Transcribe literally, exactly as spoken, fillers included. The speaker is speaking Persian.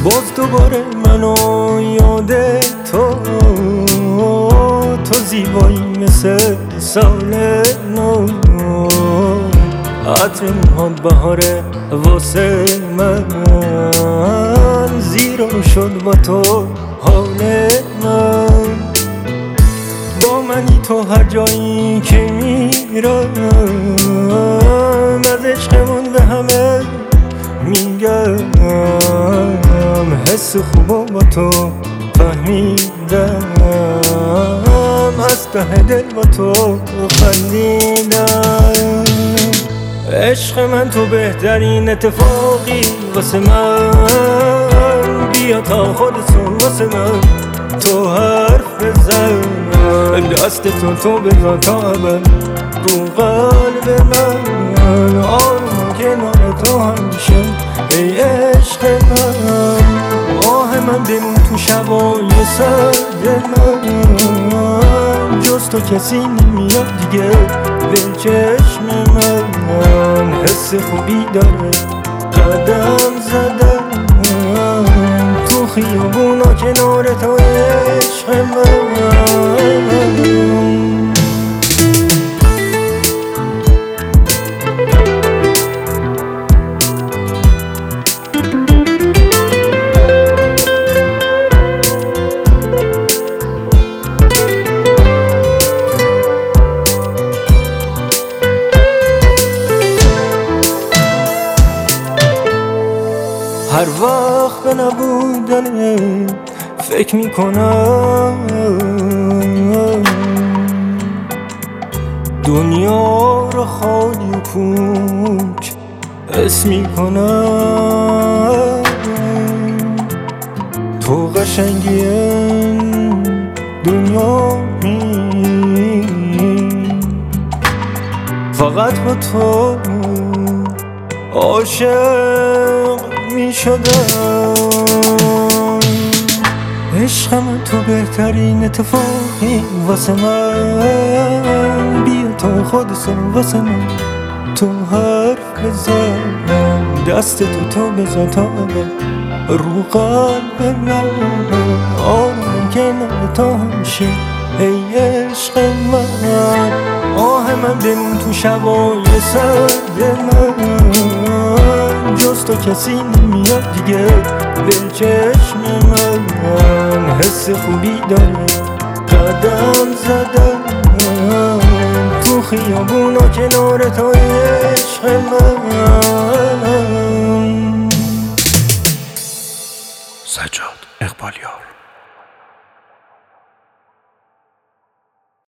باز دوباره منو یاد تو تو زیبایی مثل سال نو، عطر موهات بهاره واسه من، زیرا شد با تو حال من. با منی تو هر جایی که میرم، از عشقمون به همه میگم، حس خوبو با تو فهمیدم، از ته دل با تو خندیدم. عشق من تو بهترین اتفاقی واسه من، بیا تا خودتون واسه من تو حرف بزن، دست تو تو بزن تا ابد رو قلب من، آروم کنار تو همیشه ای عشق من. آه من بمون تو شبای سرد من، جز تو کسی نمیاد دیگه به چشم من، حس خوبی داره قدم زدم تو خیابونا کنار تو عشق من. هر وقت به نبودن فکر میکنم، دنیا رو خالی و پوچ حس میکنم. تو قشنگی دنیا می، فقط با تو عاشق می شدم. عشق من تو بهترین اتفاقی واسه من، بیا تا خودتون واسه من تو حرف بزن، دست تو تو بزن تا ابد رو قلب من، آروم کنار تا همیشه ای عشق من. آه من بمون تو شبای سرد من، جز تو کسی نمیاد دیگه به چشم من، حس خوبی داره قدم زدم تو خیابونا کنار تو عشق من. سجاد اقبالیار.